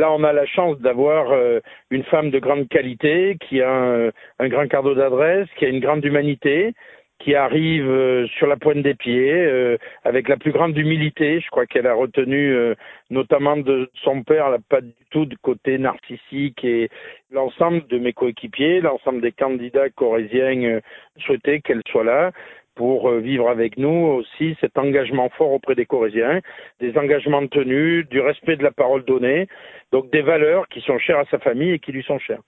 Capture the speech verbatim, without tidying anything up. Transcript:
là, on a la chance d'avoir euh, une femme de grande qualité, qui a un, un grand cardio d'adresse, qui a une grande humanité, qui arrive euh, sur la pointe des pieds, euh, avec la plus grande humilité. Je crois qu'elle a retenu, euh, notamment de son père, elle n'a pas du tout de côté narcissique, et l'ensemble de mes coéquipiers, l'ensemble des candidats corréziens euh, souhaitaient qu'elle soit là pour euh, vivre avec nous aussi cet engagement fort auprès des Corréziens, des engagements tenus, du respect de la parole donnée, donc des valeurs qui sont chères à sa famille et qui lui sont chères.